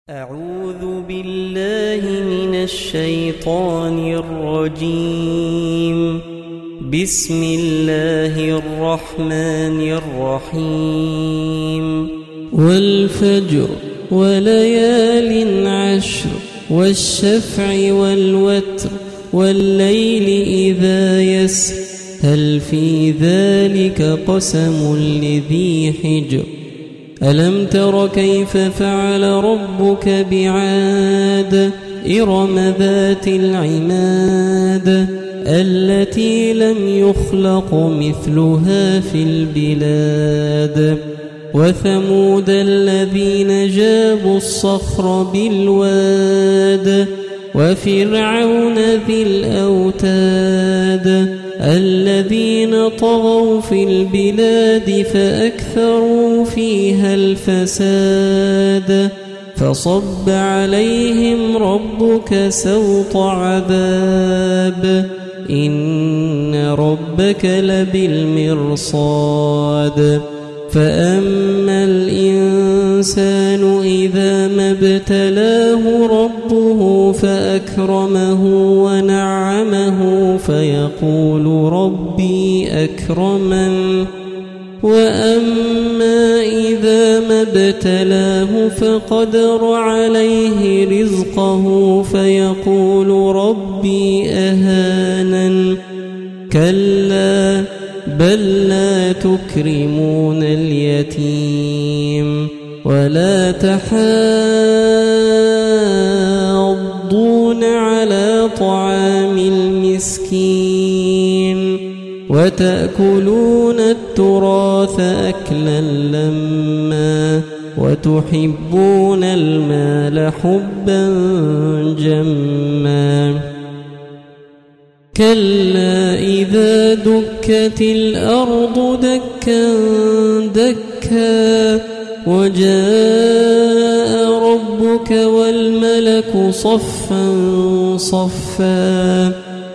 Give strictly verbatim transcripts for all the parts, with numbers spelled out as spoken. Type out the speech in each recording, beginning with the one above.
أعوذ بالله من الشيطان الرجيم. بسم الله الرحمن الرحيم. والفجر وليال عشر والشفع والوتر والليل إذا يسر هل في ذلك قسم لذي حجر ألم تر كيف فعل ربك بعاد إرم ذات العماد التي لم يخلق مثلها في البلاد وثمود الذين جابوا الصخر بالواد وفرعون ذي الأوتاد الذين طغوا في البلاد فأكثروا فيها الفساد فصب عليهم ربك سوط عذاب إن ربك لبالمرصاد فأما الإنسان إذا ما ابتلاه ربه فأكرمه ونعمه فيقول ربي أكرمن وأما إذا ما ابتلاه فقدر عليه رزقه فيقول ربي أهانن كلا بل لا تكرمون اليتيم ولا تحاضون على طعام المسكين وتأكلون التراث أكلا لما وتحبون المال حبا جما كلا إذا دكت الأرض دكا دكا وجاء ربك والملك صفا صفا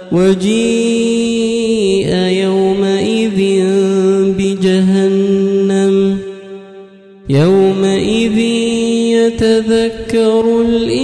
وجيء يومئذ بجهنم يومئذ يتذكر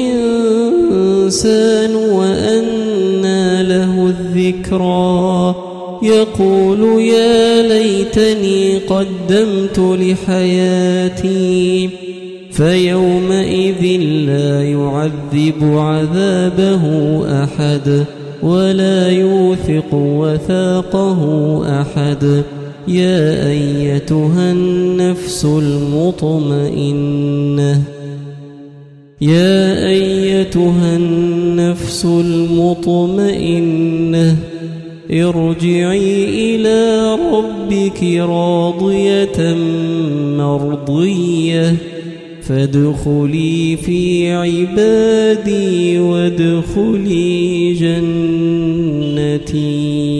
الإنسان وأنى له الذكرى يقول يا ليتني قدمت لحياتي فيومئذ لا يعذب عذابه أحد ولا يوثق وثاقه أحد يا أيتها النفس المطمئنة يا أيتها النفس المطمئنة ارجعي إلى ربك راضية مرضية فادخلي في عبادي وادخلي جنتي.